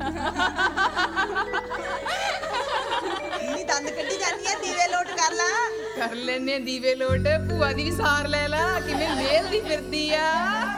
ਨੀ ਦੰਦ ਕੱਢੀ ਜਾਂਦੀ ਐ, ਦੀਵੇ ਲੋਟ ਕਰ ਲਾ। ਕਰ ਲੈਨੇ ਦੀਵੇ ਲੋਟ, ਭੂਆ ਦੀ ਵੀ ਸਾਰ ਲੈ ਲਾ, ਕਿਵੇਂ ਮੇਲਦੀ ਫਿਰਦੀ ਆ।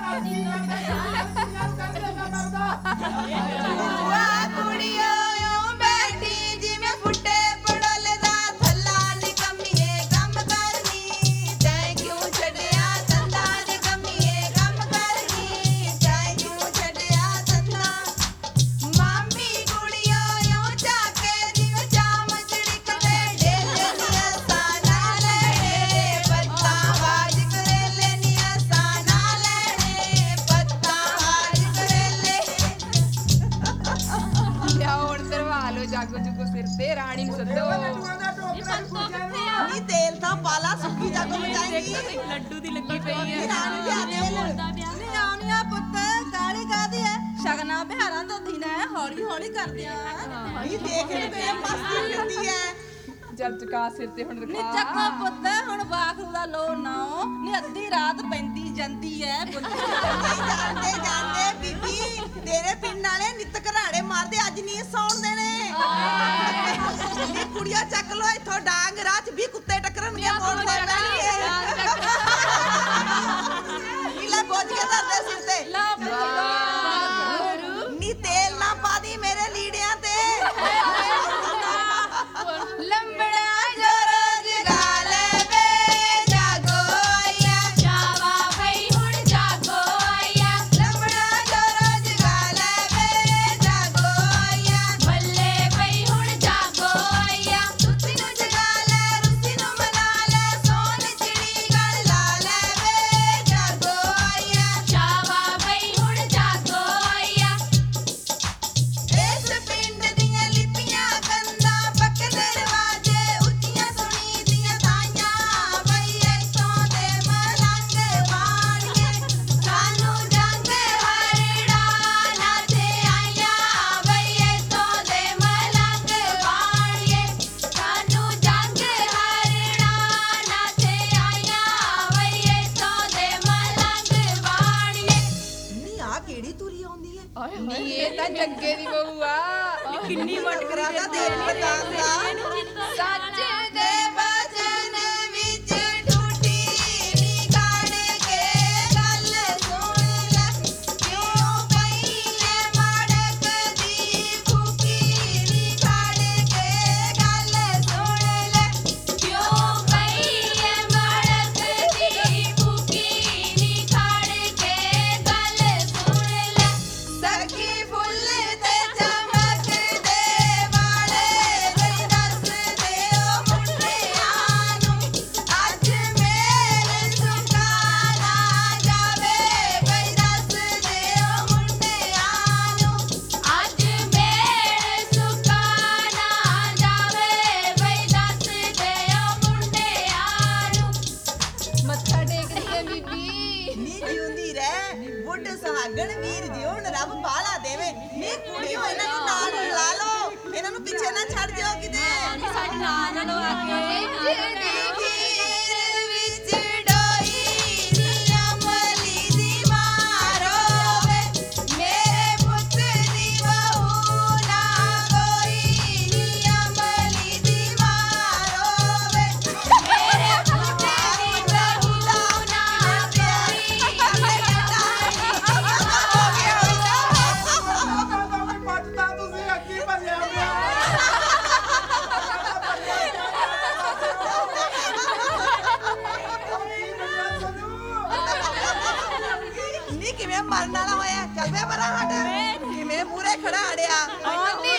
ਭੂਆ ਕੁੜੀਓ ਓ ਬੈਠੀ ਜਿਵੇਂ ਫੁੱਟੇ ਪੜੋਲ ਦਾ ਥੱਲਾ, ਨਿਕੰਮੀਏ ਕੰਮ ਕਰਨੀ ਤੈਂ ਕਿਉਂ ਛੱਡਿਆ ਤੰਦਾ, ਨਿਕੰਮੀਏ ਕੰਮ ਕਰਨੀ ਤੈਂ ਕਿਉਂ ਛੱਡਿਆ ਤੰਦਾ। ਮਾਮੀ ਕੁੜੀਓ ਓ ਝਾਕੇ ਜਿਵੇਂ ਚਾਮ ਚੜਕਦੇ ਢੇਲੇ ਨੀ ਅਸਾਂ ਨਾ ਲੈਣੇ, ਪੱਤਾ ਵਾਜ ਕਰੇਲੇ ਨੀ ਅਸਾਂ ਨਾ ਲੈਣੇ, ਪੱਤਾ ਵਾਜ ਕਰੇਲੇ। ਲਿਆਓ ਹੁਣ ਧਰਵਾ ਲਓ ਜਾਗੋ ਜੁਗੋ ਸਿਰ ਤੇ, ਰਾਣੀ ਨੂੰ ਸੱਦੋ। ਨੀ ਤੇਲ ਤਾਂ ਪਾਲਾ, ਸੁੱਕੀ ਜਾਗੋ ਮਚਾਏਗੀ। ਲੱਡੂ ਦੀ ਲੱਗੀ ਪਈ ਆ। ਰਾਣੀ ਲਿਆ ਤੇਲ। ਨੀ ਆਉਣੀਆਂ ਪੁੱਤ ਕਾਲੀ ਕਾਦੀ ਐ, ਸ਼ਗਨਾਂ ਬਿਹਾਰਾਂ ਦਾ ਦਿਨ ਐ, ਹੌਲੀ ਹੌਲੀ ਕਰਦਿਆਂ। ਨੀ ਦੇਖ ਕੇ ਮਸਤੀ ਕਰਦੀ ਐ। ਜਲ ਚਕਾ ਸਿਰ ਤੇ ਹੁਣ ਨੀ ਰਖਾ। ਚੱਕੋ ਪੁੱਤ ਹੁਣ ਬਾਖਰੂ ਦਾ ਲੋ ਨਾਓ, ਨੀ ਅੱਧੀ ਰਾਤ ਪੈਂਦੀ ਜਾਂਦੀ ਐ ਪੁੱਤ। ਨਹੀਂ ਜਾਣਦੇ ਜਾਣਦੇ ਬੀਬੀ, ਤੇਰੇ ਪਿੰਡ ਵਾਲੇ ਨਿੱਤ ਘਰਾੜੇ ਮਾਰਦੇ, ਅੱਜ ਨਹੀਂ ਸੌਣ ਦੇਣੇ। ਨੀ ਕੁੜੀਆਂ ਚੱਕ ਲੋ ਇੱਥੋਂ ਡਾਂਗ, ਰਾਹ 'ਚ ਵੀ ਕੁੱਤੇ ਟੱਕਰਨਗੇ, ਮੋੜ ਦੇ ਪੈਣਗੇ। ਨੀ ਲੈ ਬੋਝ ਕੇ ਧਰਦੇ ਸਿਰ ਤੇ। ਨੀ ਤੇਲ ਨਾ ਪਾ ਦੀ ਮੇਰੇ ਲੀੜਿਆਂ ਤੇ। ਲੰਬੜਾ ਜੋ ਰੋਜ਼ਗਾਰ ਲੈਵੇ, ਜਾਗੋ ਆਇਆ ਜਾਵਾ ਬਈ ਹੁਣ ਜਾਗੋ ਆਇਆ, ਲੰਬੜਾ ਜੋ ਰੋਜ਼ਗਾਰ ਲੈਵੇ, ਜਾਗੋ ਆਇਆ ਬੱਲੇ ਬਈ ਹੁਣ ਜਾਗੋ ਆਇਆ, ਰੁੱਤੀ ਨੂੰ ਜਗਾ ਲੈ, ਰੁੱਤੀ ਨੂੰ ਮਨਾ ਲੈ, ਸੋਨ ਚਿੜੀ ਗਲ ਲਾ ਲੈਵੇ, ਜਾਗੋ ਆਇਆ ਜਾਵਾ ਬਈ ਹੁਣ ਜਾਗੋ ਆਇਆ। ਇਸ ਪਿੰਡ ਦੀਆਂ ਲਿਪੀਆਂ ਕੰਧਾਂ, ਪੱਕੇ ਦਰਵਾਜ਼ੇ, ਉੱਚੀਆਂ ਸੁਣੀ ਦੀਆਂ ਤਾਈਆਂ, ਬਈ ਇੱਥੋਂ ਦੇ ਮਲੰਗ ਬਾਣੀਏ, ਸਾਨੂੰ ਜੰਗ ਹਰੜਾ ਨਾਚੇ ਆਇਆ, ਬਈ ਇੱਥੋਂ ਦੇ ਮਲੰਗ ਬਾਣੀਏ, ਸਾਨੂੰ ਜੰਗ ਹਰੜਾ ਨਾਚੇ ਆਇਆ, ਬਈ ਇੱਥੋਂ ਦੇ ਮਲੰਗ ਬਾਣੀਏ। ਨੀ ਆ ਕਿਹੜੀ ਤੁਰੀ ਆਉਂਦੀ ਐ? ਨੀ ਇਹ ਤਾਂ ਜੱਗੇ ਦੀ ਬਹੂ ਆ। ਕਿੰਨੀ ਮਟਕਰਾ ਦਾ ਦੇਖ ਪਤਾਂਦਾ। ਸੱਚ ਦੇ ਬਚਨ ਵਿੱਚ ਟੁੱਟੀ ਨੀ ਕਾੜ ਕੇ ਗੱਲ ਸੁਣ ਲੈ, ਕਿਉਂ ਪਈ ਐ ਮੜਕ ਦੀ ਫੂਕੀ ਨੀ ਕਾੜ ਕੇ ਗੱਲ ਸੁਣ ਲੈ। ਕਿਉਂ ਪਈ ਐ ਮੜਕ ਦੀ ਫੂਕੀ ਨੀ ਖੜ ਕੇ ਗੱਲ ਸੁਣ ਲੈ। ਸਖੀ ਫੁੱਲ ਤੇ ਚਮਕਦੇ ਵਾਲੇ, ਬਈ ਦੱਸ ਦਿਓ ਮੁੰਡਿਆਂ ਨੂੰ, ਅੱਜ ਮੇਰੇ ਸੁਕਾਰਾ ਜਾਵੇ, ਬਈ ਦੱਸ ਦਿਓ ਮੁੰਡਿਆਂ ਨੂੰ। ਅੱਜ ਮੇਰੇ ਸੁਕਾਨਾ ਜਾਵੇ, ਬਈ ਦੱਸ ਦਿਓ ਮੁੰਡਿਆਂ ਨੂੰ। ਮੱਥਾ ਟੇਕਦੀ ਐ ਬੀਬੀ। ਨੀ ਜਿਉਂਦੀ ਰਹਿ, ਬੁੱਢ ਸੁਹਾਗਣ ਵੀਰ ਜਿਉ, ਰੱਬ ਬਾਲਾ ਦੇਵੇ। ਨੀ ਕੁੜੀਓ ਇਹਨਾਂ ਨੂੰ ਨਾਲ ਲਾ ਲਓ, ਇਹਨਾਂ ਨੂੰ ਪਿੱਛੇ ਨਾ ਛੱਡ ਦਿਓ ਕਿਤੇ। ਸਾਡੇ ਨਾਲ ਨਾਲੋਂ ਆ ਕੇ ਖੀਰ ਵਿੱਚ ਡੋਈ ਨੀ ਅਮਲੀ ਦੀ ਮਾਰ ਹੋਵੇ, ਮੇਰੇ ਪੁੱਤ ਦੀ ਬਹੂ ਨਾ ਕੋਈ ਨੀ ਅਮਲੀ ਦੀ ਮਾਰ ਹੋਵੇ, ਮੇਰੇ ਪੁੱਤ ਦੀ ਬਹੂ ਨਾ ਕੋਈ ਪੱਟਦਾ ਤੁਸੀਂ ਅੱਗੀ ਭੱਜਿਆ ਪਿਆ। ਨੀ ਕਿਵੇਂ ਮਰਨ ਵਾਲਾ ਹੋਇਆ, ਚੱਲ ਵੇ ਪਰਾਂ ਹਟ, ਕਿਵੇਂ ਮੂਰੇ ਖੜਾ ਅੜਿਆ। ਆਉਂਦੀ